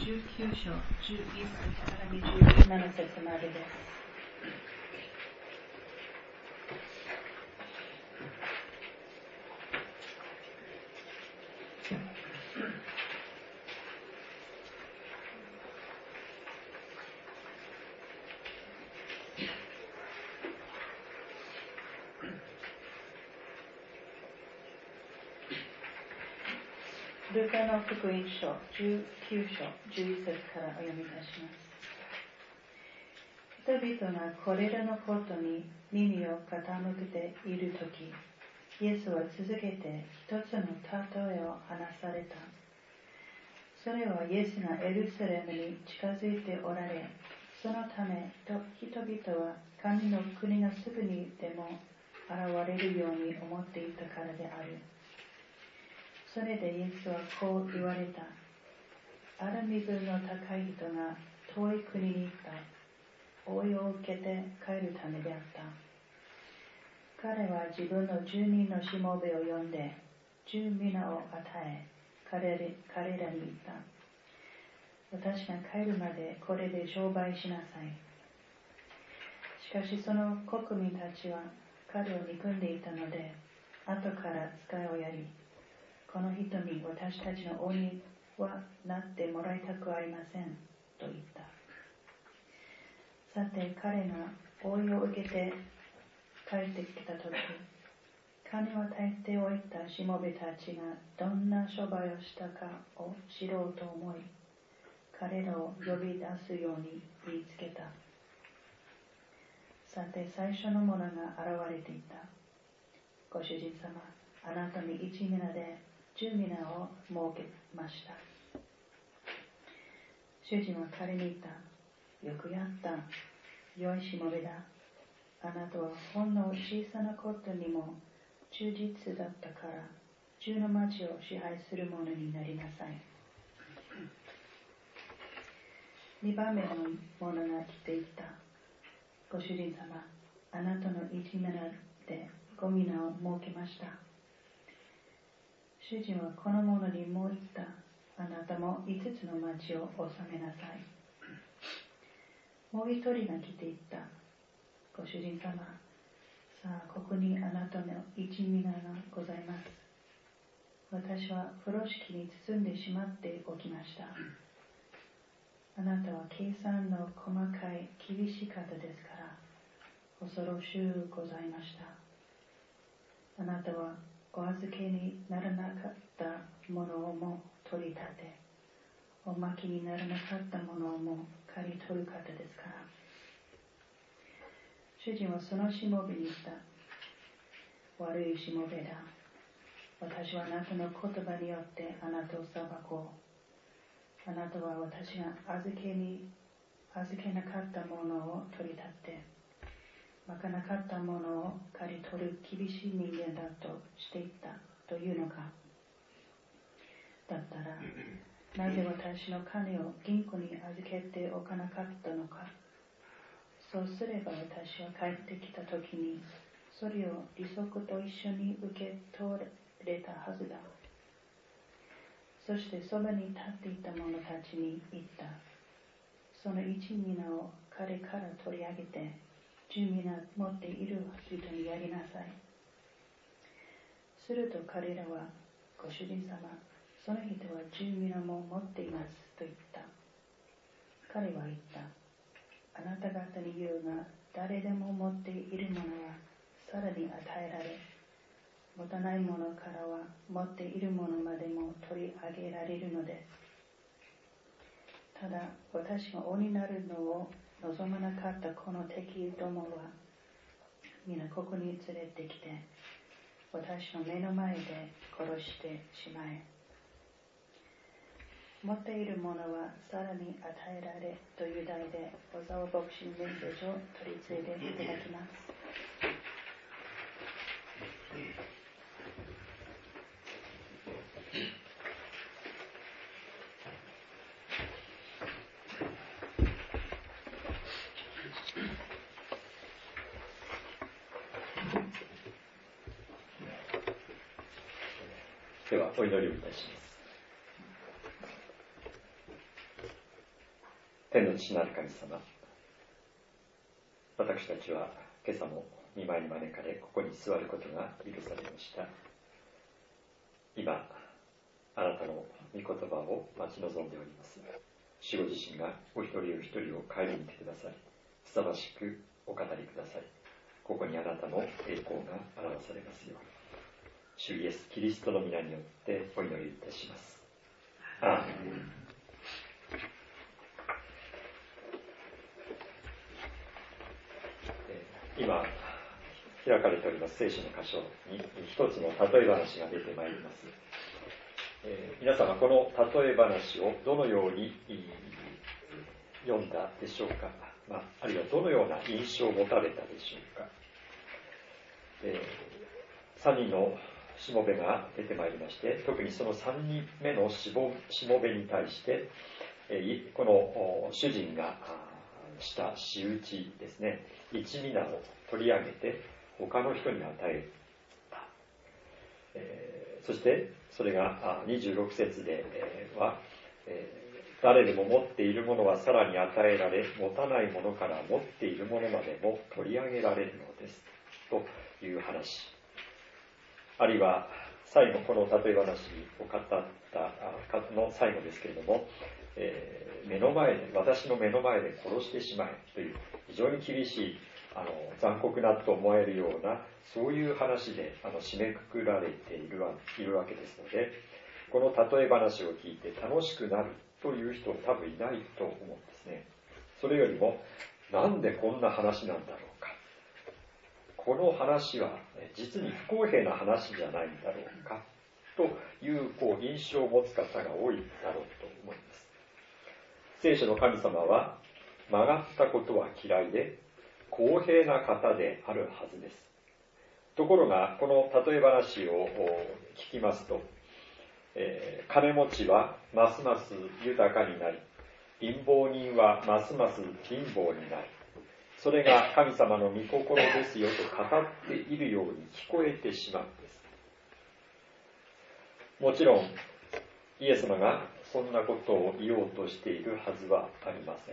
19章11節から27節までです。ルカの福音書19章11節からお読みいたします。人々がこれらのことに耳を傾けているとき、イエスは続けて一つの例えを話された。それはイエスがエルサレムに近づいておられ、そのため人々は神の国がすぐにでも現れるように思っていたからである。それでイエスはこう言われた。ある身分の高い人が遠い国に行った。応用を受けて帰るためであった。彼は自分の住人のしもべを呼んで、十皆を与え、彼らに言った。私が帰るまでこれで商売しなさい。しかしその国民たちは彼を憎んでいたので、後から使いをやり、この人に私たちの王にはなってもらいたくありませんと言った。さて彼が応用を受けて帰ってきたとき、金を焚いておいたしもべたちがどんな商売をしたかを知ろうと思い、彼らを呼び出すように言いつけた。さて最初の者が現れていた。ご主人様、あなたに一皆で十皆を設けました。主人は彼に言った。よくやった。良いしもべだ。あなたはほんの小さなことにも忠実だったから、十の町を支配する者になりなさい。二番目の者が来ていった。ご主人様、あなたの一皆で五皆を設けました。主人はこの者にもう言った。あなたも五つの町を治めなさい。もう一人が来ていった。ご主人様、さあここにあなたの一皆がございます。私は風呂敷に包んでしまっておきました。あなたは計算の細かい厳しい方ですから、恐ろしゅうございました。あなたはお預けにならなかったものをも取り立て、おまきにならなかったものをも刈り取る方ですから。主人はそのしもべに言った。悪いしもべだ。私はあなたの言葉によってあなたを裁こう。あなたは私が預けなかったものを取り立て、まかなかったものを刈り取る厳しい人間だとしていったというのか。だったら、なぜ私の金を銀行に預けておかなかったのか。そうすれば私は帰ってきたときに、それを利息と一緒に受け取れたはずだ。そしてそばに立っていた者たちに言った。その一皆を彼から取り上げて、十皆持っている人にやりなさい。すると彼らは、ご主人様、その人は十皆も持っていますと言った。彼は言った。あなた方に言うが、誰でも持っているものはさらに与えられ、持たないものからは持っているものまでも取り上げられるのです。ただ私が王になるのを望まなかったこの敵どもは皆ここに連れてきて、私の目の前で殺してしまえ。持っているものはさらに与えられという題で小沢牧師のメッセージを取り継いでいただきます。 ではお祈りをいたします。 天の父なる神様、私たちは今朝も御前に招かれ、ここに座ることが許されました。今、あなたの御言葉を待ち望んでおります。主ご自身がお一人お一人を顧みてください。ふさわしくお語りください。ここにあなたの栄光が表されますように。主イエス・キリストの皆によってお祈りいたします。アーメン。今開かれております聖書の箇所に一つの例え話が出てまいります。皆様この例え話をどのように読んだでしょうか、あるいはどのような印象を持たれたでしょうか。3人のしもべが出てまいりまして、特にその3人目のしもべに対してこの主人がした仕打ちですね、一皆を取り上げて他の人に与えた。そしてそれが26節では、誰でも持っているものはさらに与えられ、持たないものから持っているものまでも取り上げられるのですという話。あるいは最後、この例え話を語ったの最後ですけれども、私の目の前で殺してしまえという非常に厳しい残酷なと思えるような、そういう話で締めくくられているわけですので、この例え話を聞いて楽しくなるという人は多分いないと思うんですね。それよりも、なんでこんな話なんだろうか、この話は実に不公平な話じゃないんだろうかという印象を持つ方が多いだろうと思います。聖書の神様は曲がったことは嫌いで公平な方であるはずです。ところがこの例え話を聞きますと、金持ちはますます豊かになり、貧乏人はますます貧乏になる。それが神様の御心ですよと語っているように聞こえてしまうんです。もちろんイエス様がそんなことを言おうとしているはずはありません。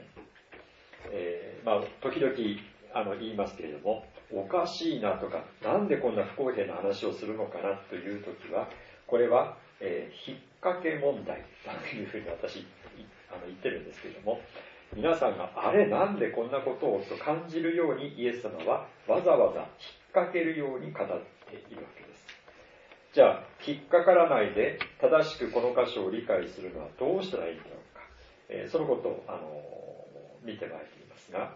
時々言いますけれども、おかしいなとか、なんでこんな不公平な話をするのかなというときは、これは、引っ掛け問題というふうに私言ってるんですけれども、皆さんがあれなんでこんなことをと感じるようにイエス様はわざわざ引っ掛けるように語っているわけです。じゃあ引っかからないで正しくこの箇所を理解するのはどうしたらいいんだろうか、そのことを見てまいりますが、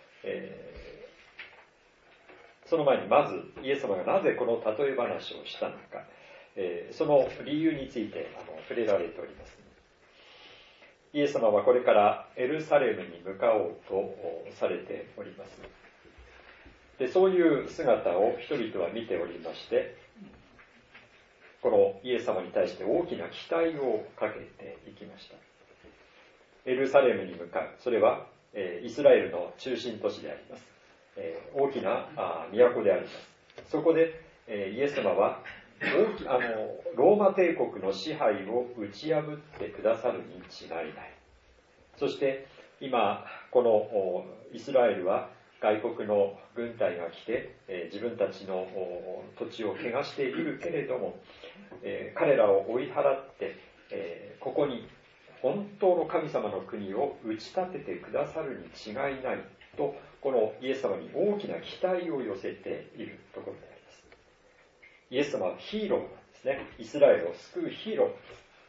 その前にまずイエス様がなぜこの例え話をしたのか、その理由について触れられております。イエス様はこれからエルサレムに向かおうとされております。で、そういう姿を人々は見ておりまして、このイエス様に対して大きな期待をかけていきました。エルサレムに向かう。それはイスラエルの中心都市であります。大きな都であります。そこでイエス様はローマ帝国の支配を打ち破ってくださるに違いない。そして今このイスラエルは外国の軍隊が来て自分たちの土地を汚しているけれども、彼らを追い払ってここに本当の神様の国を打ち立ててくださるに違いないと、このイエス様に大きな期待を寄せているところであります。イエス様はヒーローなんですね。イスラエルを救うヒーローです。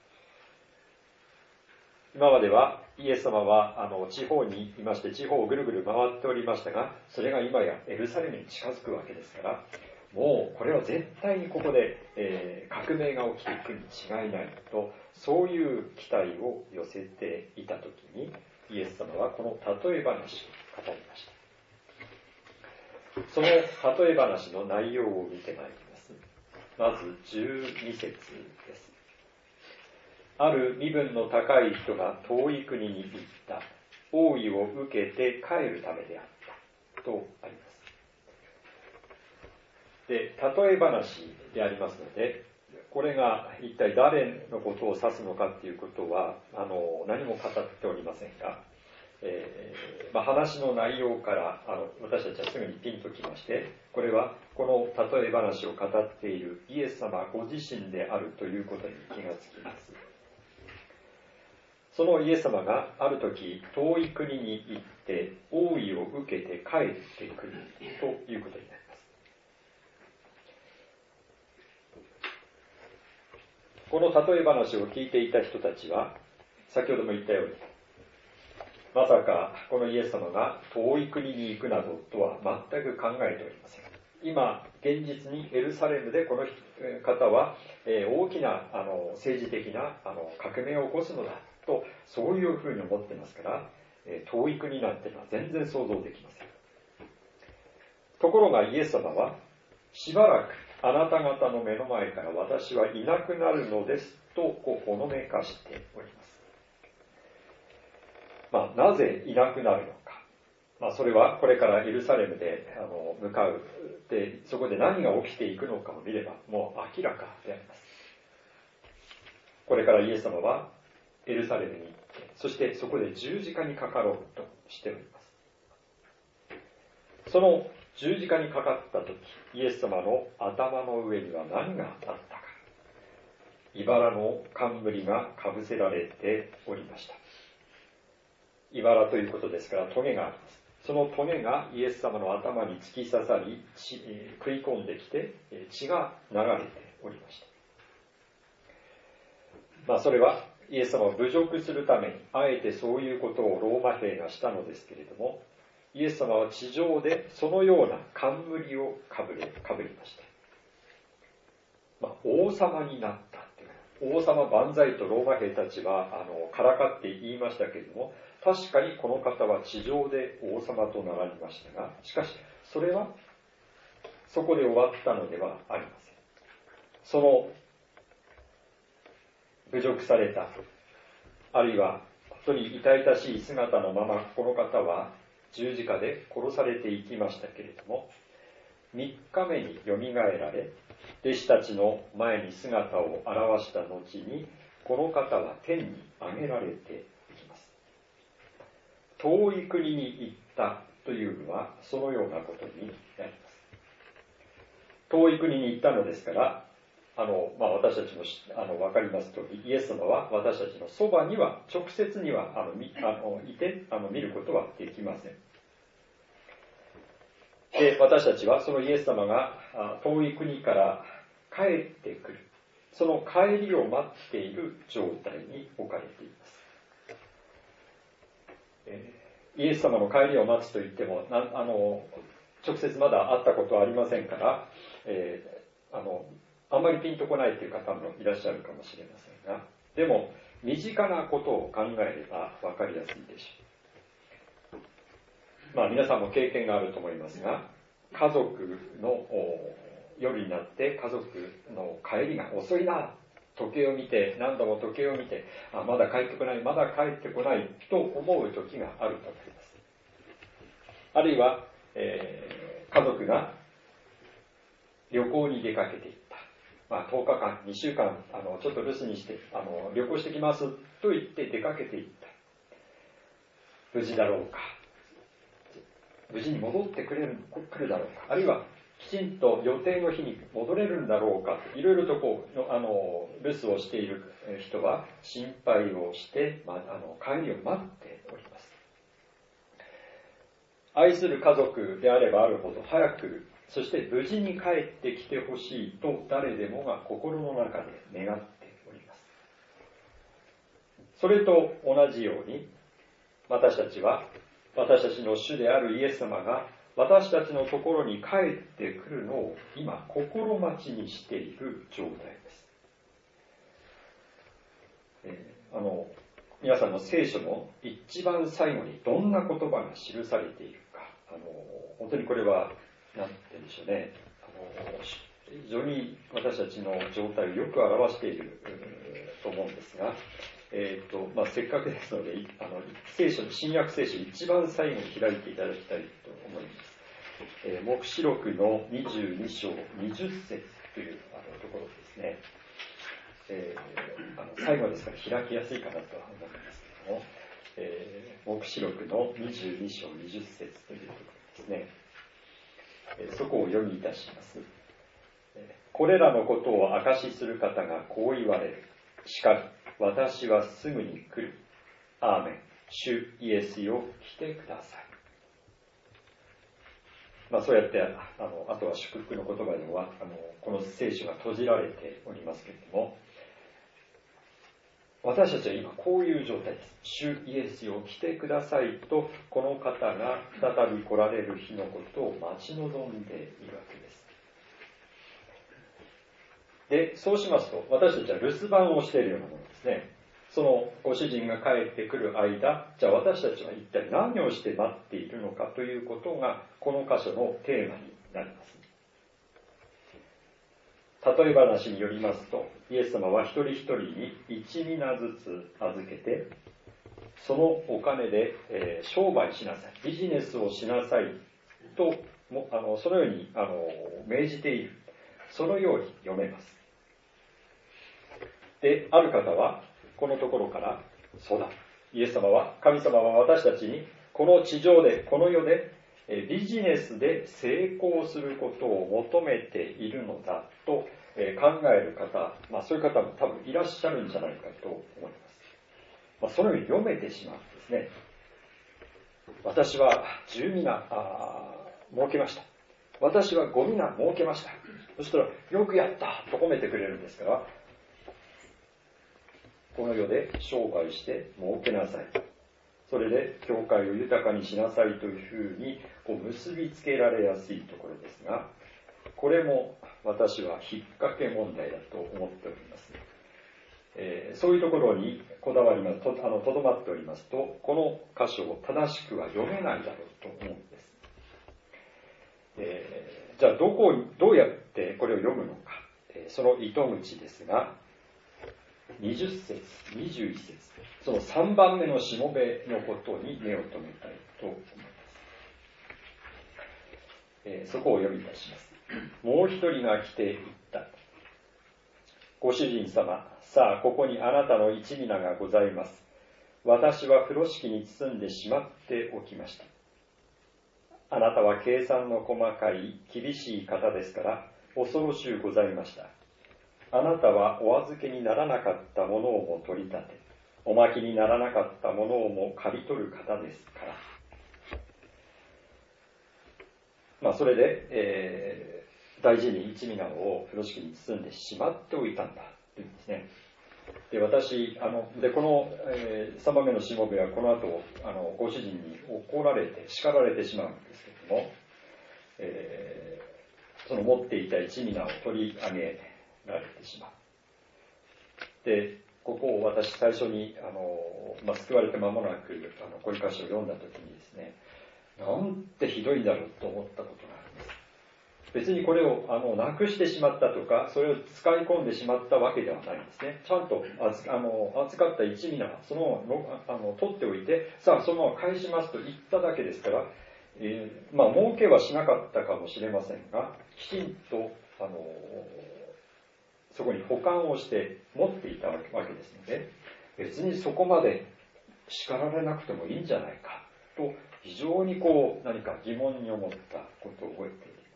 今まではイエス様は地方にいまして、地方をぐるぐる回っておりましたが、それが今やエルサレムに近づくわけですから、もうこれは絶対にここで、革命が起きていくに違いないと、そういう期待を寄せていたときに、イエス様はこの例え話を語りました。その例え話の内容を見てまいります。まず12節です。ある身分の高い人が遠い国に行った。王位を受けて帰るためであったとあります。で、例え話でありますので、これが一体誰のことを指すのかということは何も語っておりませんが、 話の内容から私たちはすぐにピンときまして、これはこの例え話を語っているイエス様ご自身であるということに気がつきます。そのイエス様がある時遠い国に行って王位を受けて帰ってくるということになります。この例え話を聞いていた人たちは、先ほども言ったように、まさかこのイエス様が遠い国に行くなどとは全く考えておりません。今現実にエルサレムでこの方は大きな政治的な革命を起こすのだと、そういうふうに思ってますから、遠い国なんてのは全然想像できません。ところがイエス様は、しばらくあなた方の目の前から私はいなくなるのですとほのめかしております。なぜいなくなるのか。それはこれからエルサレムで向かう。で、そこで何が起きていくのかを見ればもう明らかであります。これからイエス様はエルサレムに行って、そしてそこで十字架にかかろうとしております。その十字架にかかった時、イエス様の頭の上には何があったか。茨の冠がかぶせられておりました。茨ということですから、トゲがあります。そのトゲがイエス様の頭に突き刺さり、食い込んできて、血が流れておりました。それはイエス様を侮辱するために、あえてそういうことをローマ兵がしたのですけれども、イエス様は地上でそのような冠をかぶりました。王様になったっていう。王様万歳とローマ兵たちはからかって言いましたけれども、確かにこの方は地上で王様となられましたが、しかしそれはそこで終わったのではありません。その侮辱された、あるいは本当に痛々しい姿のままこの方は十字架で殺されていきましたけれども、3日目によみがえられ、弟子たちの前に姿を現した後に、この方は天に上げられていきます。遠い国に行ったというのはそのようなことになります。遠い国に行ったのですから、私たちも分かりますとおり、イエス様は私たちのそばには直接にはいて見ることはできません。で、私たちはそのイエス様が遠い国から帰ってくる、その帰りを待っている状態に置かれています。イエス様の帰りを待つといっても直接まだ会ったことはありませんから、あんまりピンとこないという方もいらっしゃるかもしれませんが、でも身近なことを考えれば分かりやすいでしょう。皆さんも経験があると思いますが、家族の夜になって家族の帰りが遅いな、時計を見て、何度も時計を見て、まだ帰ってこない、まだ帰ってこないと思う時があると思います。あるいは、家族が旅行に出かけていった。10日間、2週間、ちょっと留守にして、旅行してきますと言って出かけていった。無事だろうか。無事に戻ってくるだろうか。あるいは、きちんと予定の日に戻れるんだろうか。いろいろと留守をしている人は心配をして、帰りを待っております。愛する家族であればあるほど早く、そして無事に帰ってきてほしいと誰でもが心の中で願っております。それと同じように、私たちの主であるイエス様が私たちのところに帰ってくるのを今心待ちにしている状態です。皆さんの聖書の一番最後にどんな言葉が記されているか、本当にこれは何て言うんでしょうね、非常に私たちの状態をよく表していると思うんですが、せっかくですので、新約聖書一番最後に開いていただきたいと思います。黙示録の22章20節というところですね。最後ですから開きやすいかなとは思うんですけれども、 黙示録の22章20節というところですね。そこを読みいたします。これらのことを証しする方がこう言われる。しかり、私はすぐに来る。アーメン。主イエスよ、来てください。そうやってあとは祝福の言葉ではこの聖書が閉じられておりますけれども、私たちは今こういう状態です。主イエスよ来てくださいと、この方が再び来られる日のことを待ち望んでいるわけです。で、そうしますと、私たちは留守番をしているようなものですね。そのご主人が帰ってくる間、じゃあ私たちは一体何をして待っているのかということが、この箇所のテーマになります。例え話によりますと、イエス様は一人一人に1ミナずつ預けて、そのお金で、商売しなさい、ビジネスをしなさいと、そのように命じている。そのように読めます。で、ある方は、このところから、そうだ、神様は私たちに、この地上で、この世で、ビジネスで成功することを求めているのだと考える方、そういう方も多分いらっしゃるんじゃないかと思います。そのように読めてしまうんですね。私は10ミナ儲けました。私は5ミナ儲けました。そしたら、よくやったと褒めてくれるんですから、この世で商売して儲けなさい。それで教会を豊かにしなさいというふうに結びつけられやすいところですが、これも私は引っ掛け問題だと思っております。そういうところにこだわりますとどまっておりますと、この箇所を正しくは読めないだろうと思うんです。じゃあどうやってこれを読むのか、その糸口ですが、20節、21節、その3番目のしもべのことに目を留めたいと思います。そこを読みいたします。もう一人が来て言った。ご主人様、さあここにあなたの1ミナがございます。私は風呂敷に包んでしまっておきました。あなたは計算の細かい厳しい方ですから恐ろしゅうございました。あなたはお預けにならなかったものをも取り立て、おまきにならなかったものをも刈り取る方ですから。それで、大事に1ミナを風呂敷に包んでしまっておいたんだというんですね。で、私、この、3番目のしもべはこの後、ご主人に怒られて、叱られてしまうんですけれども、その持っていた1ミナを取り上げられてしまう。で、ここを私最初に、救われて間もなく、こういう箇所を読んだときにですね、なんてひどいんだろうと思ったことがあります。別にこれをなくしてしまったとか、それを使い込んでしまったわけではないんですね。ちゃんと預かった1ミナ、そのまま取っておいて、さあそのまま返しますと言っただけですから、儲けはしなかったかもしれませんが、きちんとそこに保管をして持っていたわけですので、別にそこまで叱られなくてもいいんじゃないかと、非常に何か疑問に思ったことを覚えています。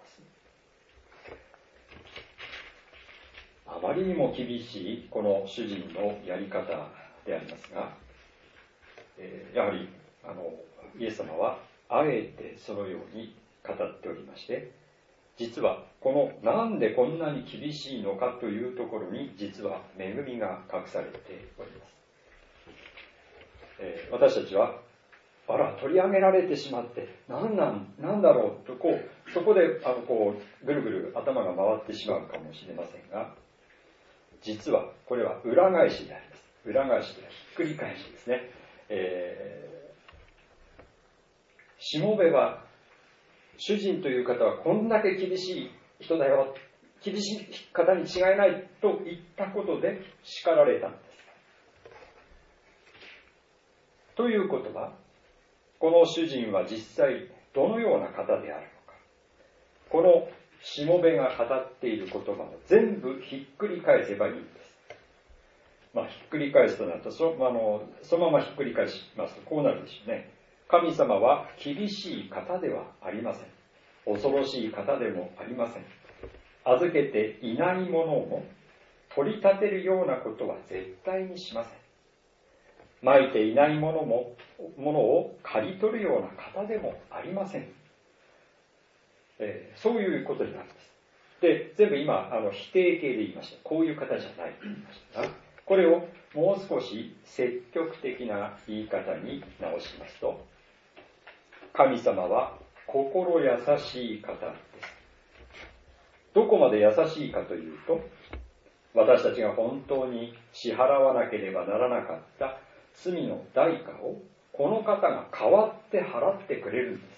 あまりにも厳しいこの主人のやり方でありますが、やはりイエス様はあえてそのように語っておりまして、実はこのなんでこんなに厳しいのかというところに実は恵みが隠されております。私たちは取り上げられてしまってなんだろうとそこでぐるぐる頭が回ってしまうかもしれませんが、実はこれは裏返しであります。裏返しでひっくり返しですね。しもべは主人という方はこんだけ厳しい人だよ、厳しい方に違いないと言ったことで叱られたんです。ということは、この主人は実際どのような方であるのか、このしもべが語っている言葉を全部ひっくり返せばいいんです。 ひっくり返すとなるとそのままひっくり返しますとこうなるでしょうね。神様は厳しい方ではありません。恐ろしい方でもありません。預けていないものを取り立てるようなことは絶対にしません。まいていないものを刈り取るような方でもありません。そういうことになるんです。で、全部今否定形で言いました。こういう方じゃないと言いましたが、これをもう少し積極的な言い方に直しますと、神様は心優しい方です。どこまで優しいかというと、私たちが本当に支払わなければならなかった罪の代価をこの方が代わって払ってくれるんです。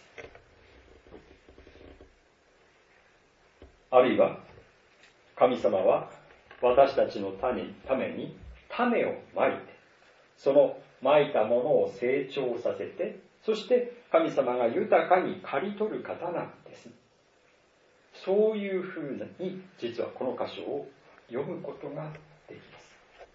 あるいは神様は私たちのために種をまいて、そのまいたものを成長させて、そして神様が豊かに刈り取る方なんです。そういうふうに実はこの箇所を読むことができます。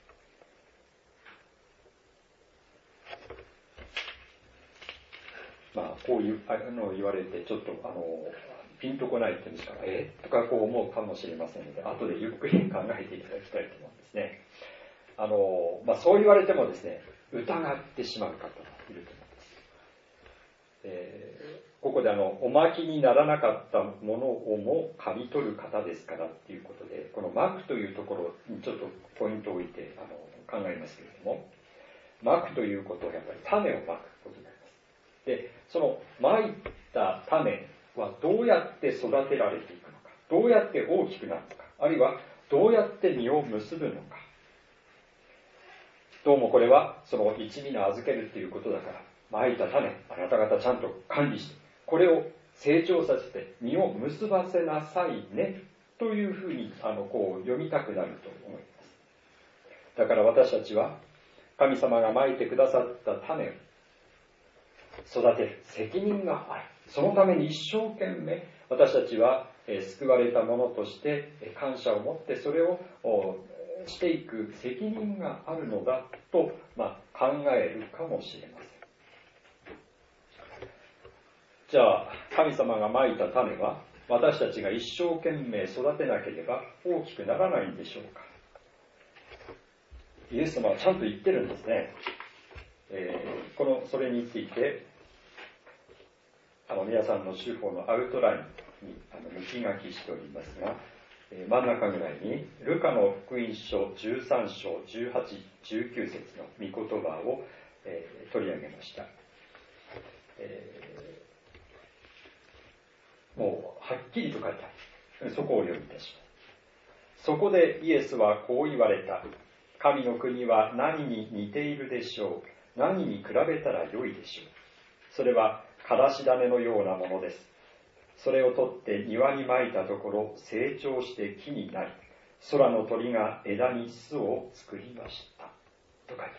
こういうのを言われてちょっとピンとこないというんですか、とかこう思うかもしれませんので、後でゆっくり考えていただきたいと思うんですね。そう言われてもですね、疑ってしまう方がいると思います。ここでおまきにならなかったものをも刈り取る方ですからっていうことで、このまくというところにちょっとポイントを置いて考えますけれども、まくということはやっぱり種をまくことになります。で、そのまいた種はどうやって育てられていくのか、どうやって大きくなるのか、あるいはどうやって実を結ぶのか。どうもこれはその一味の預けるっていうことだから、まいた種、あなた方ちゃんと管理して、これを成長させて実を結ばせなさいね、というふうにこう読みたくなると思います。だから私たちは神様がまいてくださった種を育てる責任がある。そのために一生懸命私たちは救われたものとして感謝を持ってそれをしていく責任があるのだと、考えるかもしれません。じゃあ神様がまいた種は私たちが一生懸命育てなければ大きくならないんでしょうか。イエス様はちゃんと言ってるんですね。それについて皆さんの手法のアウトラインに抜き書きしておりますが、真ん中ぐらいにルカの福音書13章18、19節の御言葉を、取り上げました。もうはっきりと書いてある。そこをお読みいたします。そこでイエスはこう言われた。神の国は何に似ているでしょう。何に比べたらよいでしょう。それはからし種のようなものです。それを取って庭に撒いたところ成長して木になり、空の鳥が枝に巣を作りました。と書いてます。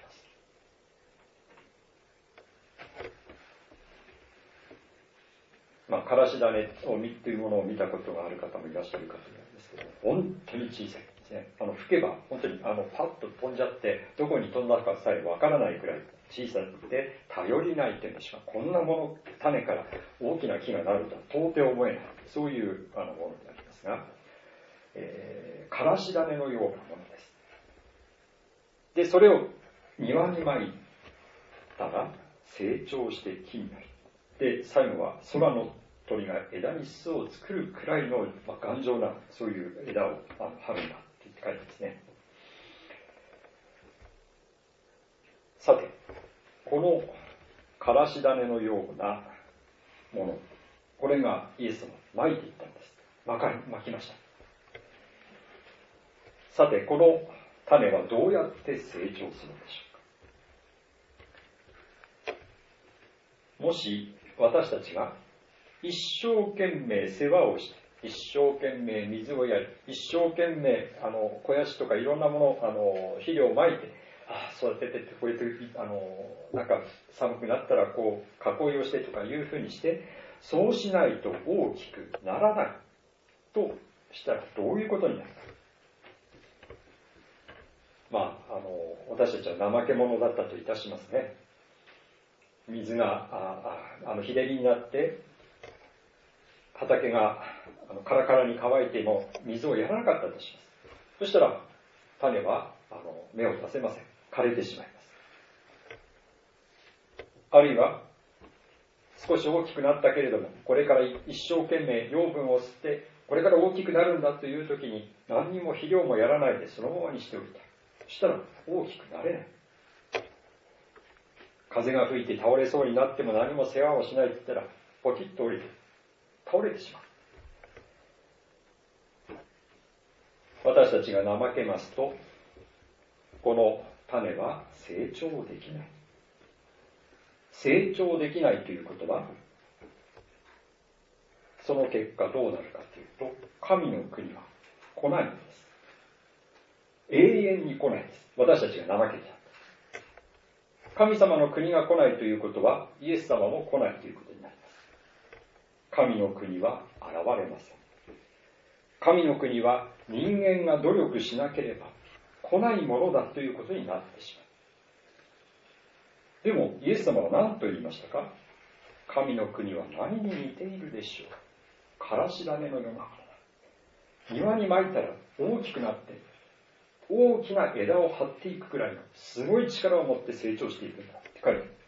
からし種というものを見たことがある方もいらっしゃるかと思うんですけど、本当に小さいですね。吹けば本当にパッと飛んじゃってどこに飛んだかさえわからないくらい小さくて頼りないというんでしょうか。こんなもの種から大きな木がなるとは到底思えない、そういうものになりますが、からし種のようなものです。でそれを庭に撒いたら成長して木になる。で最後は空の鳥が枝に巣を作るくらいの頑丈なそういう枝を張るんだって書いてますね。さてこのからし種のようなもの、これがイエス様撒いていったんです。撒きました。さてこの種はどうやって成長するのでしょうか。もし私たちが一生懸命世話をして、一生懸命水をやる、一生懸命肥やしとかいろんなもの肥料をまいて、育ててってこうやってなんか寒くなったらこう囲いをしてとかいうふうにして、そうしないと大きくならないとしたらどういうことになるか。 私たちは怠け者だったといたしますね。水が日照りになって畑がカラカラに乾いても水をやらなかったとします。そしたら種は芽を出せません。枯れてしまいます。あるいは少し大きくなったけれども、これから一生懸命養分を吸ってこれから大きくなるんだという時に何にも肥料もやらないでそのままにしておいた。そしたら大きくなれない。風が吹いて倒れそうになっても何も世話をしないと言ったらポキッと折れて倒れてしまう。私たちが怠けますと、この種は成長できない。成長できないということは、その結果どうなるかというと、神の国は来ないのです。永遠に来ないです。私たちが怠けていた。神様の国が来ないということは、イエス様も来ないということになります。神の国は現れません。神の国は人間が努力しなければ来ないものだということになってしまう。でもイエス様は何と言いましたか？神の国は何に似ているでしょう。からし種のようなものだ。庭に撒いたら大きくなって大きな枝を張っていくくらいのすごい力を持って成長していくんだって書いてある。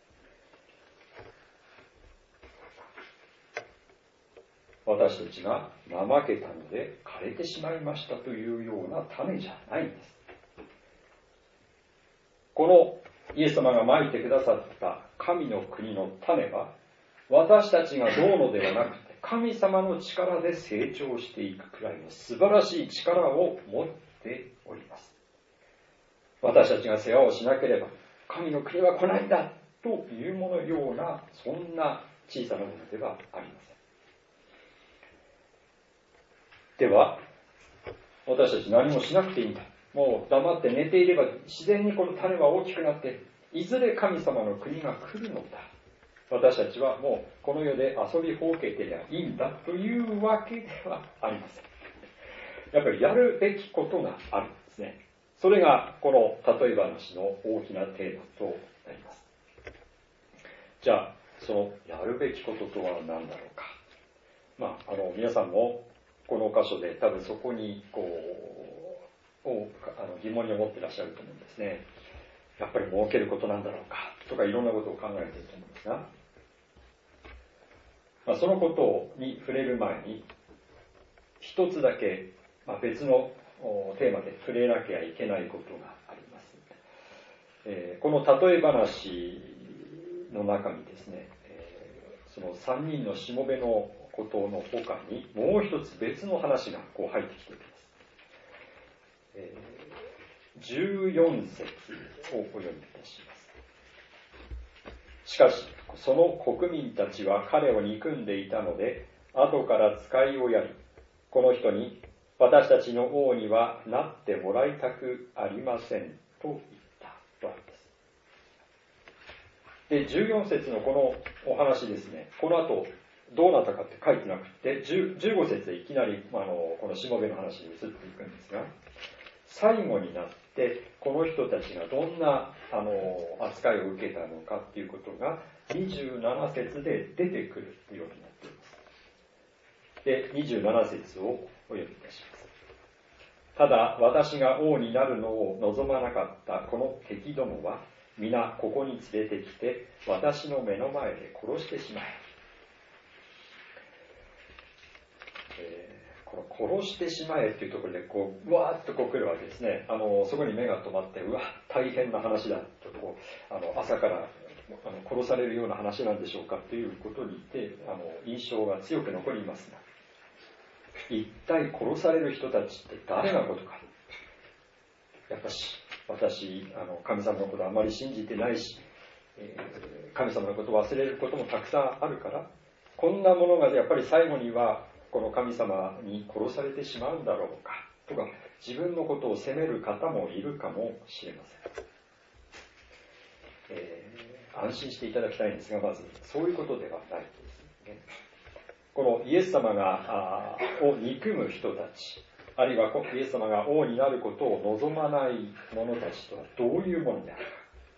私たちが怠けたので枯れてしまいましたというような種じゃないんです。このイエス様がまいてくださった神の国の種は、私たちがどうのではなくて神様の力で成長していくくらいの素晴らしい力を持っております。私たちが世話をしなければ神の国は来ないんだというものような、そんな小さなものではありません。では私たち何もしなくていいんだ、もう黙って寝ていれば自然にこの種は大きくなっていずれ神様の国が来るのだ、私たちはもうこの世で遊びほうけてりゃいいんだというわけではありません。やっぱりやるべきことがあるんですね。それがこの例え話の大きなテーマとなります。じゃあそのやるべきこととは何だろうか。皆さんもこの箇所で多分そこに疑問に思っていらっしゃると思うんですね。やっぱり儲けることなんだろうかとかいろんなことを考えていると思うんですが、そのことに触れる前に一つだけ、別のテーマで触れなきゃいけないことがあります。この例え話の中にですね、その3人のしもべのことの他にもう一つ別の話が入ってきています。14節をお読みいたします。しかしその国民たちは彼を憎んでいたので、後から使いをやり、この人に私たちの王にはなってもらいたくありませんと言ったとあります。で、14節のこのお話ですね、この後どうなったかって書いてなくて、15節でいきなりこのしもべの話に移っていくんですが、最後になってこの人たちがどんな扱いを受けたのかっていうことが27節で出てくるようになっています。で、27節をお読みいたします。ただ私が王になるのを望まなかったこの敵どもは皆ここに連れてきて私の目の前で殺してしまえ。この殺してしまえというところでうわーっと来るわけですね。そこに目が止まって、うわ大変な話だと朝から殺されるような話なんでしょうかということにて印象が強く残りますが、一体殺される人たちって誰のことか。やっぱし私神様のことあまり信じてないし、神様のことを忘れることもたくさんあるから、こんなものがやっぱり最後にはこの神様に殺されてしまうんだろうかとか、自分のことを責める方もいるかもしれません。安心していただきたいんですが、まずそういうことではないですね。このイエス様を憎む人たち、 あるいはイエス様が王になることを望まない者たちとはどういうものである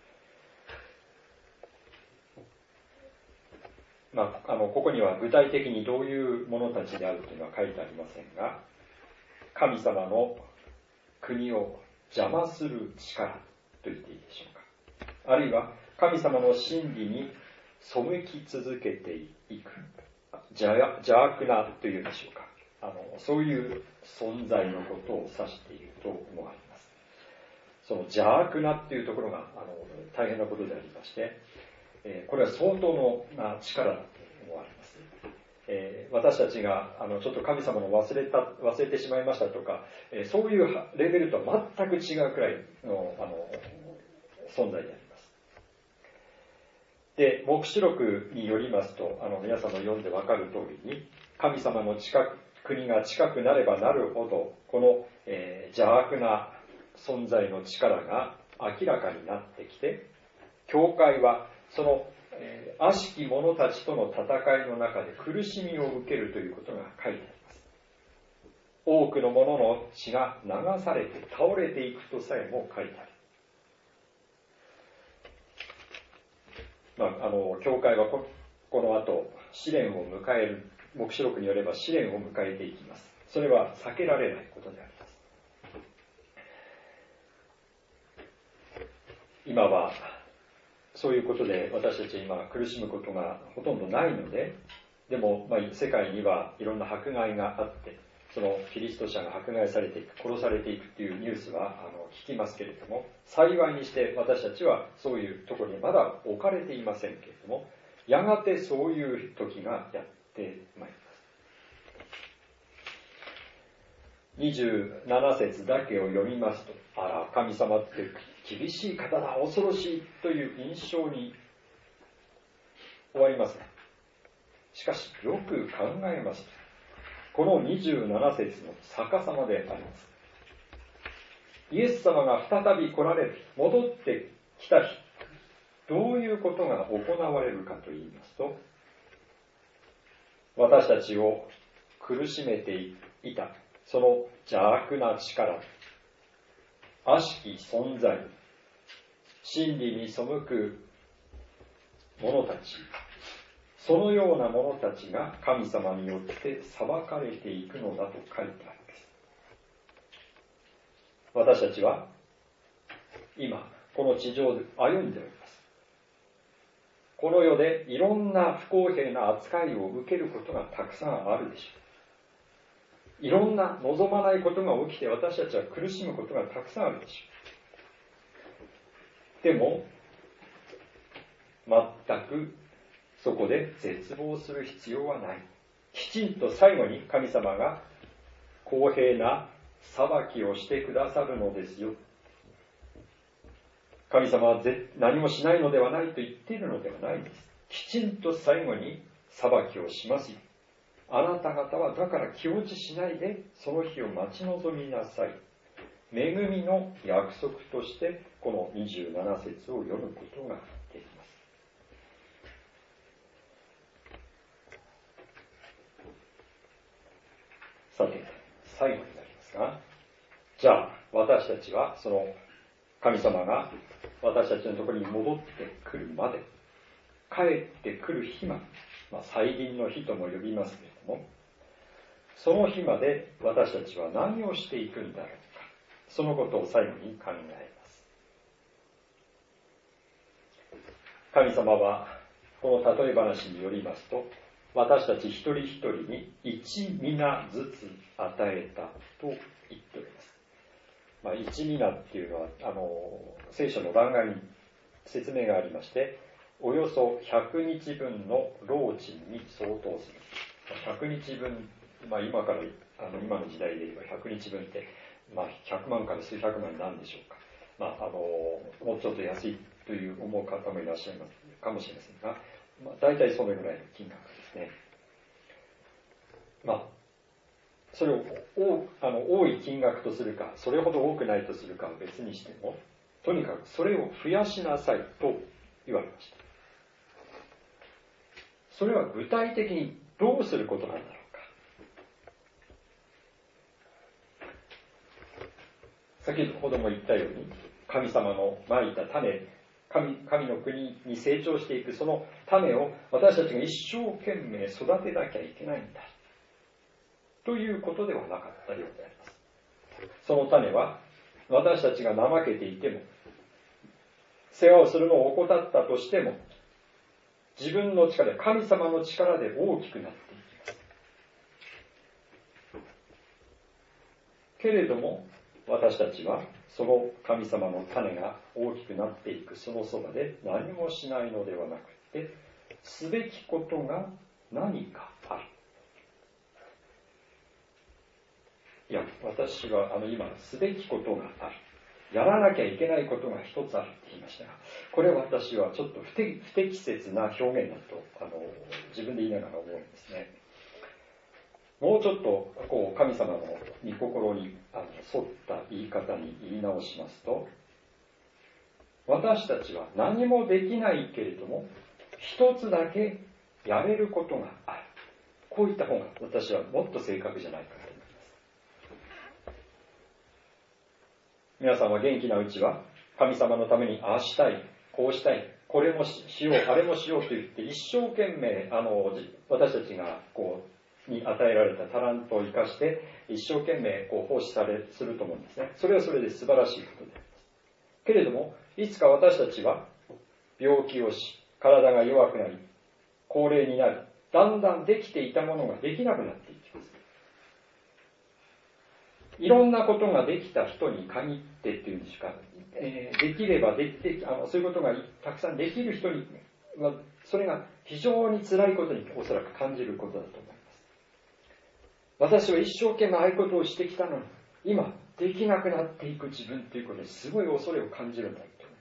か。ここには具体的にどういう者たちであるというのは書いてありませんが、神様の国を邪魔する力と言っていいでしょうか。あるいは神様の真理に背き続けていく邪悪なというでしょうか。そういう存在のことを指していると思われます。その邪悪なっていうところが大変なことでありまして、これは相当な力だと思われます。私たちがちょっと神様の忘れてしまいましたとか、そういうレベルとは全く違うくらいの存在であります。で、黙示録によりますと、皆さんの読んでわかる通りに、神様の国が近くなればなるほど、この、邪悪な存在の力が明らかになってきて、教会はその、悪しき者たちとの戦いの中で苦しみを受けるということが書いてあります。多くの者の血が流されて倒れていくとさえも書いてある。教会はこの後試練を迎える、黙示録によれば試練を迎えていきます。それは避けられないことであります。今はそういうことで私たちは今苦しむことがほとんどないので、でも、世界にはいろんな迫害があって、そのキリスト者が迫害されていく、殺されていくというニュースは聞きますけれども、幸いにして私たちはそういうところにまだ置かれていませんけれども、やがてそういう時がやってまいります。27節だけを読みますと、あら、神様って厳しい方だ、恐ろしいという印象に終わりますね。しかし、よく考えますと、この27節の逆さまであります。イエス様が再び来られる、戻ってきた日、どういうことが行われるかと言いますと、私たちを苦しめていた、その邪悪な力、悪しき存在、真理に背く者たち、そのような者たちが神様によって裁かれていくのだと書いてあるんです。私たちは今この地上で歩んでおります。この世でいろんな不公平な扱いを受けることがたくさんあるでしょう。いろんな望まないことが起きて私たちは苦しむことがたくさんあるでしょう。でも全くそこで絶望する必要はない。きちんと最後に神様が公平な裁きをしてくださるのですよ。神様は何もしないのではないと言っているのではないんです。きちんと最後に裁きをしますよ。あなた方はだから気落ちしないでその日を待ち望みなさい。恵みの約束としてこの27節を読むことができます。さて、最後になりますが、じゃあ私たちはその神様が私たちのところに戻ってくるまで、帰ってくる日まで、再臨の日とも呼びますけれども、その日まで私たちは何をしていくんだろうか、そのことを最後に考えます。神様はこの例え話によりますと、私たち一人一人に一皆ずつ与えたと言っております。一皆っていうのは聖書の欄外に説明がありまして、およそ100日分の労賃に相当する。100日分、今から今の時代で言えば100日分って、100万から数百万なんでしょうか。もうちょっと安いという思う方もいらっしゃいますかもしれませんが、大体それぐらいの金額ですね。それを多い金額とするか、それほど多くないとするかは別にしても、とにかくそれを増やしなさいと言われました。それは具体的にどうすることなんだろうか。 先ほども言ったように、神様のまいた種、神の国に成長していくその種を私たちが一生懸命育てなきゃいけないんだということではなかったようであります。その種は私たちが怠けていても、世話をするのを怠ったとしても、自分の力、神様の力で大きくなっていきます。けれども私たちはその神様の種が大きくなっていくそのそばで何もしないのではなくて、すべきことが何かある。いや、私は今、すべきことがある。やらなきゃいけないことが一つあるって言いましたが、これ私はちょっと不適切な表現だと自分で言いながら思うんですね。もうちょっと神様の御心に沿った言い方に言い直しますと、私たちは何もできないけれども一つだけやれることがある。こういった方が私はもっと正確じゃないかと思います。皆さんは元気なうちは神様のためにああしたい、こうしたい、これもしよう、あれもしようと言って一生懸命私たちがに与えられたタラントを生かして一生懸命奉仕すると思うんですね。それはそれで素晴らしいことであります。けれどもいつか私たちは病気をし、体が弱くなり、高齢になり、だんだんできていたものができなくなっていきます。いろんなことができた人に限ってっていうんですか、できればそういうことがたくさんできる人にはそれが非常に辛いことにおそらく感じることだと思います。私は一生懸命ああいうことをしてきたのに今できなくなっていく自分ということですごい恐れを感じるんだと思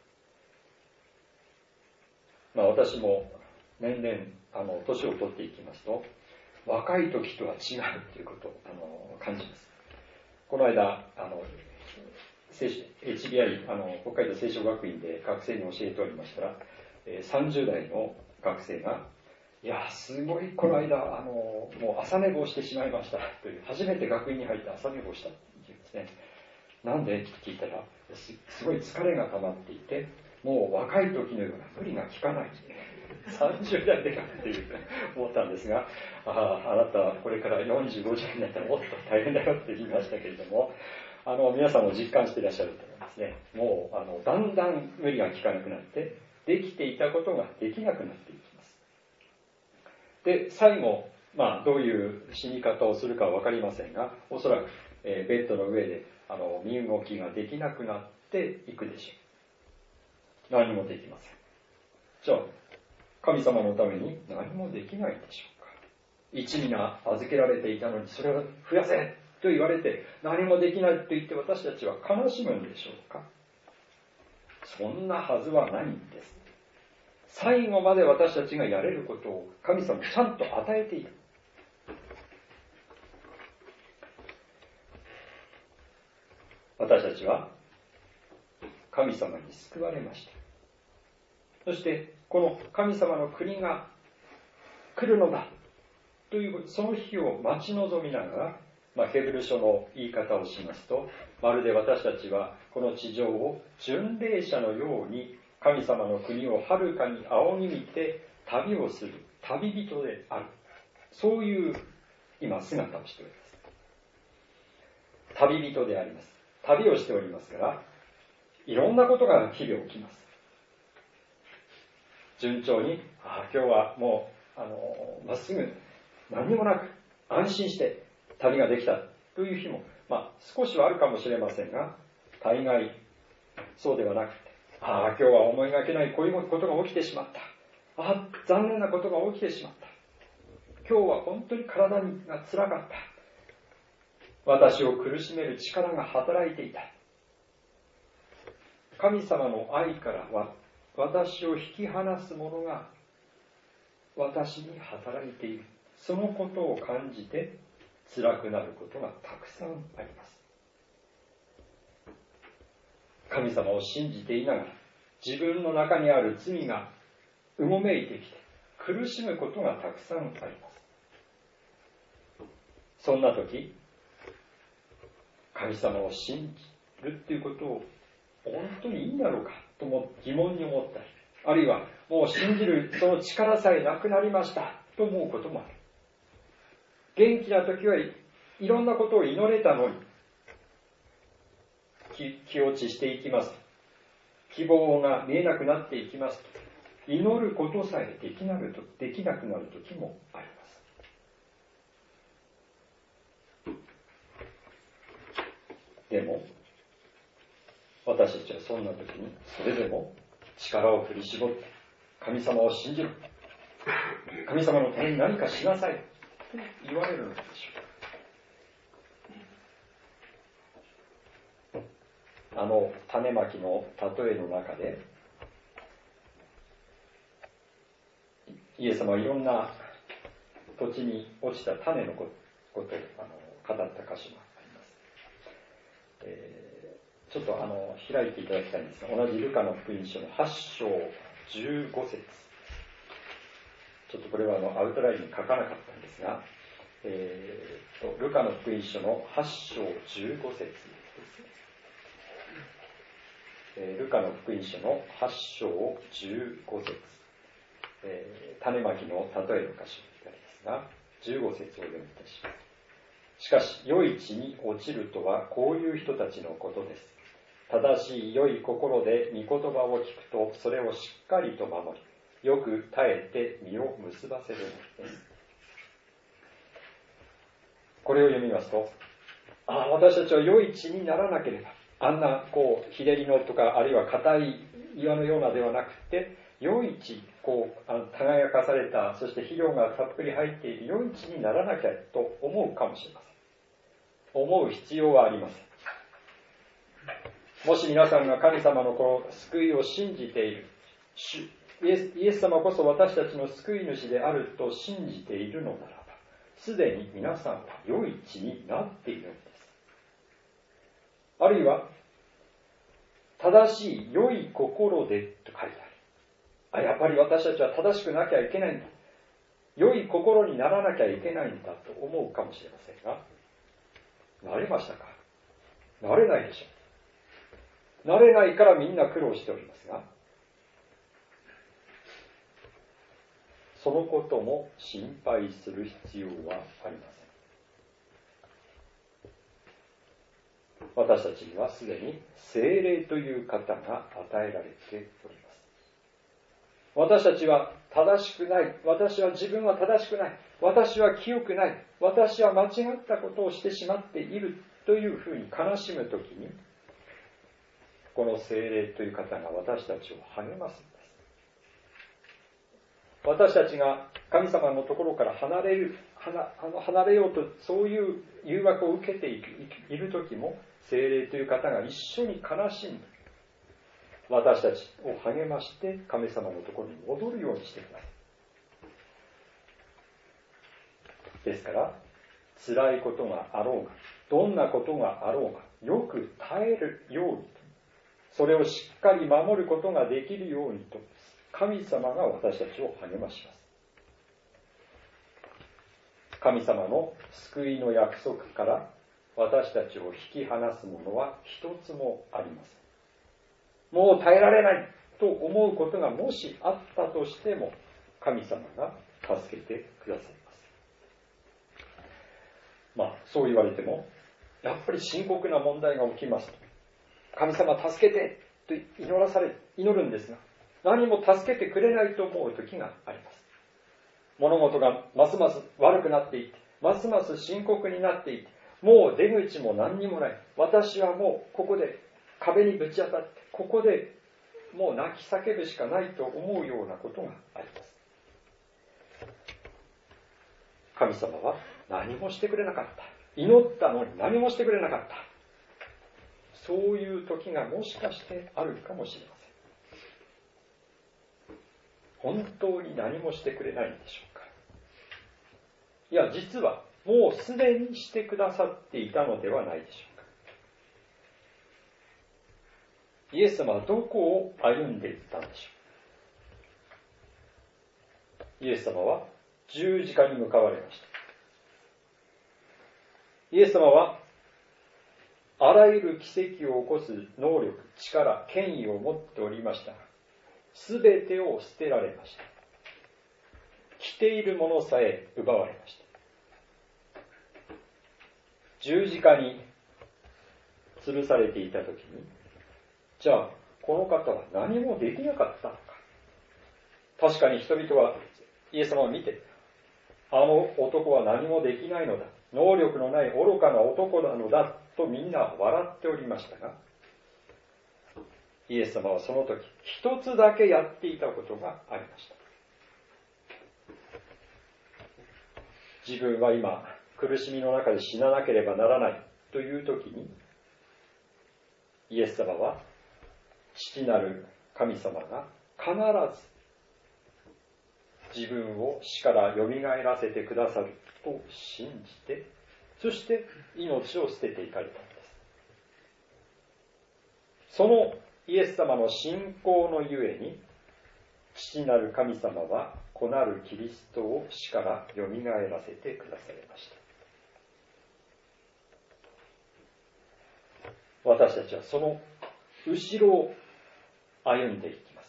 います。私も年々年を取っていきますと若い時とは違うということを感じます。この間HBI 北海道聖書学院で学生に教えておりましたら、30代の学生がいやすごいこの間もう朝寝坊してしまいましたという、初めて学院に入って朝寝坊したって言うんですね。なんでって聞いたら、すごい疲れが溜まっていて、もう若い時のような無理が効かない30代でかっていう思ったんですが、あなたはこれから40、50になったらもっと大変だよって言いましたけれども、皆さんも実感していらっしゃると思いますね。もうだんだん無理が効かなくなってできていたことができなくなっていきます。で最後、どういう死に方をするかは分かりませんが、おそらく、ベッドの上で身動きができなくなっていくでしょう。何もできません。じゃあ神様のために何もできないでしょうか。一皆預けられていたのにそれを増やせと言われて何もできないと言って私たちは悲しむんでしょうか。そんなはずはないんです。最後まで私たちがやれることを神様ちゃんと与えている。私たちは神様に救われました。そしてこの神様の国が来るのだというその日を待ち望みながら、ヘブル書の言い方をしますと、まるで私たちはこの地上を巡礼者のように神様の国をはるかに仰ぎ見て旅をする旅人である、そういう今姿をしております。旅人であります。旅をしておりますから、いろんなことが日々起きます。順調に今日はもうまっすぐ何もなく安心して旅ができたという日も、少しはあるかもしれませんが、大概そうではなくて、今日は思いがけないこういうことが起きてしまった、残念なことが起きてしまった、今日は本当に体が辛かった、私を苦しめる力が働いていた、神様の愛からは私を引き離すものが私に働いている、そのことを感じて辛くなることがたくさんあります。神様を信じていながら自分の中にある罪がうごめいてきて苦しむことがたくさんあります。そんな時、神様を信じるっていうことを本当にいいんだろうかとも疑問に思ったり、あるいはもう信じるその力さえなくなりましたと思うこともある。元気な時はいろんなことを祈れたのに気落ちしていきます。希望が見えなくなっていきます。祈ることさえできなくなる時もあります。でも私たちはそんな時にそれでも力を振り絞って神様を信じろ、神様のために何かしなさいと言われるのでしょうか。種まきの例えの中でイエス様はいろんな土地に落ちた種のことを語った箇所があります。ちょっと開いていただきたいんですが、同じルカの福音書の8章15節、ちょっとこれはアウトラインに書かなかったんですが、ルカの福音書の8章15節です。ルカの福音書の8章15節、種まきの例えの箇所になりますが、15節をお読みいたします。しかし、良い地に落ちるとはこういう人たちのことです。正しい良い心で御言葉を聞くと、それをしっかりと守り、よく耐えて実を結ばせるのです。これを読みますと、私たちは良い地にならなければ、あんな日照りのとか、あるいは硬い岩のようなではなくて、良い地、輝かされた、そして肥料がたっぷり入っている良い地にならなきゃと思うかもしれません。思う必要はありません。もし皆さんが神様のこの救いを信じている、イエス様こそ私たちの救い主であると信じているのならば、すでに皆さんは良い地になっているのです。あるいは、正しい良い心でと書いてある。やっぱり私たちは正しくなきゃいけないんだ。良い心にならなきゃいけないんだと思うかもしれませんが、なれましたか？なれないでしょう。なれないからみんな苦労しておりますが、そのことも心配する必要はありません。私たちにはすでに聖霊という方が与えられております。私たちは正しくない。私は自分は正しくない。私は清くない。私は間違ったことをしてしまっているというふうに悲しむときに、この聖霊という方が私たちを励ますんです。私たちが神様のところから離れようと、そういう誘惑を受けているときも、聖霊という方が一緒に悲しんで、私たちを励まして神様のところに戻るようにしてください。ですから、辛いことがあろうが、どんなことがあろうが、よく耐えるようにと、それをしっかり守ることができるようにと、神様が私たちを励まします。神様の救いの約束から私たちを引き離すものは一つもありません。もう耐えられないと思うことがもしあったとしても、神様が助けてくださいます。そう言われても、やっぱり深刻な問題が起きますと、神様助けてと祈るんですが、何も助けてくれないと思う時があります。物事がますます悪くなっていって、ますます深刻になっていって、もう出口も何にもない。私はもうここで壁にぶち当たって、ここでもう泣き叫ぶしかないと思うようなことがあります。神様は何もしてくれなかった。祈ったのに何もしてくれなかった。そういう時がもしかしてあるかもしれません。本当に何もしてくれないんでしょうか。いや、実はもうすでにしてくださっていたのではないでしょうか。イエス様はどこを歩んでいったんでしょう。イエス様は十字架に向かわれました。イエス様はあらゆる奇跡を起こす能力、力、権威を持っておりましたが、すべてを捨てられました。着ているものさえ奪われました。十字架に吊るされていたときに、じゃあこの方は何もできなかったのか。確かに人々はイエス様を見て、あの男は何もできないのだ、能力のない愚かな男なのだとみんな笑っておりましたが、イエス様はその時一つだけやっていたことがありました。自分は今苦しみの中で死ななければならないという時に、イエス様は父なる神様が必ず自分を死からよみがえらせてくださると信じて、そして命を捨てていかれたのです。そのイエス様の信仰のゆえに、父なる神様は子なるキリストを死からよみがえらせてくださいました。私たちはその後ろを歩んでいきます。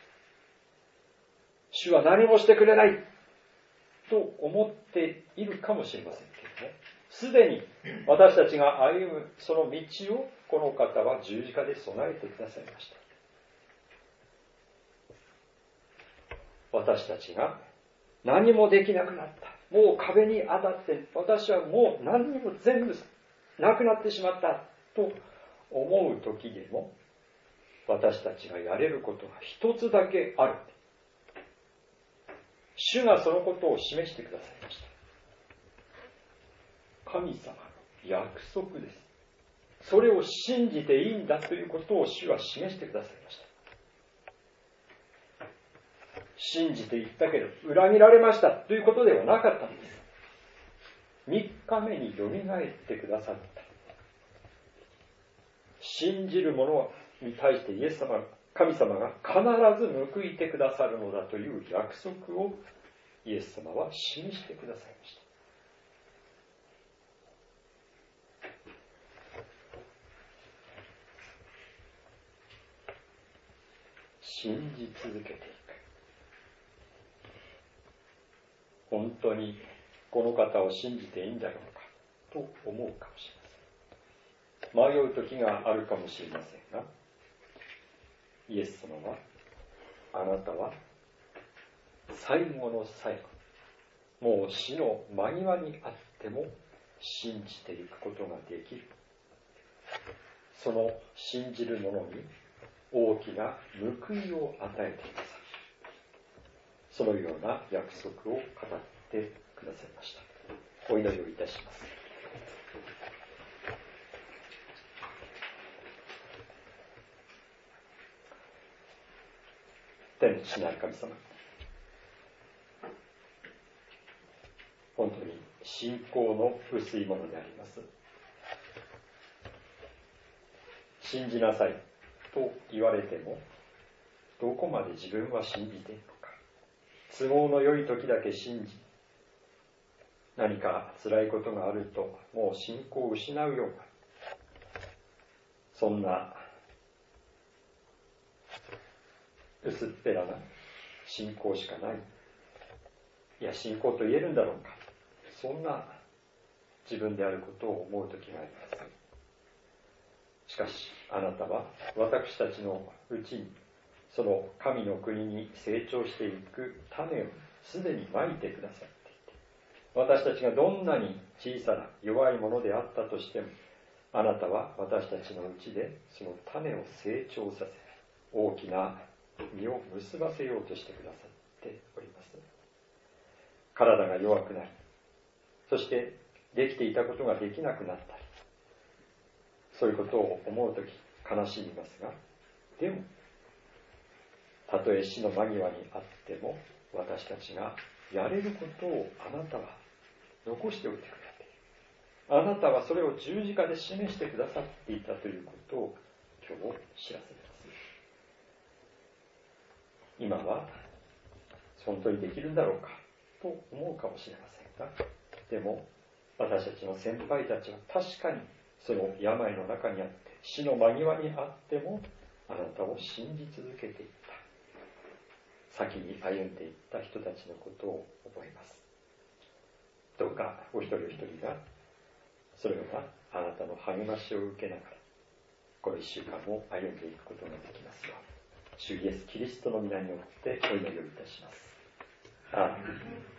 主は何もしてくれないと思っているかもしれませんけども、すでに私たちが歩むその道をこの方は十字架で備えてくださいました。私たちが何もできなくなった、もう壁に当たって、私はもう何にも全部なくなってしまったと思う時でも、私たちがやれることが一つだけある。主がそのことを示してくださいました。神様の約束です。それを信じていいんだということを主は示してくださいました。信じていったけど裏切られましたということではなかったんです。3日目によみがえってくださった。信じる者に対してイエス様、神様が必ず報いてくださるのだという約束をイエス様は示してくださいました。信じ続けていく。本当にこの方を信じていいんだろうかと思うかもしれません。迷う時があるかもしれませんが、イエス様は、あなたは最後の最後、もう死の間際にあっても信じていくことができる。その信じる者に大きな報いを与えてください。そのような約束を語ってくださいました。お祈りをいたします。天の父なる神様、本当に信仰の薄いものであります。信じなさいと言われても、どこまで自分は信じているのか。都合の良い時だけ信じ、何か辛いことがあるともう信仰を失うような、そんな薄っぺらな信仰しかない。いや、信仰と言えるんだろうか。そんな自分であることを思う時があります。しかし、あなたは私たちのうちに、その神の国に成長していく種をすでにまいてくださっていて、私たちがどんなに小さな弱いものであったとしても、あなたは私たちのうちでその種を成長させ、大きな実を結ばせようとしてくださっております。体が弱くなり、そしてできていたことができなくなったり、そういうことを思うとき悲しみますが、でもたとえ死の間際にあっても、私たちがやれることをあなたは残しておいてくれている。あなたはそれを十字架で示してくださっていたということを今日知らせます。今は本当にできるんだろうかと思うかもしれませんが、でも私たちの先輩たちは確かにその病の中にあって死の間際にあってもあなたを信じ続けていった、先に歩んでいった人たちのことを覚えます。どうかお一人お一人がそれがあなたの励ましを受けながらこの一週間を歩んでいくことができますように、主イエスキリストの皆によってお祈りをいたします。アーメン。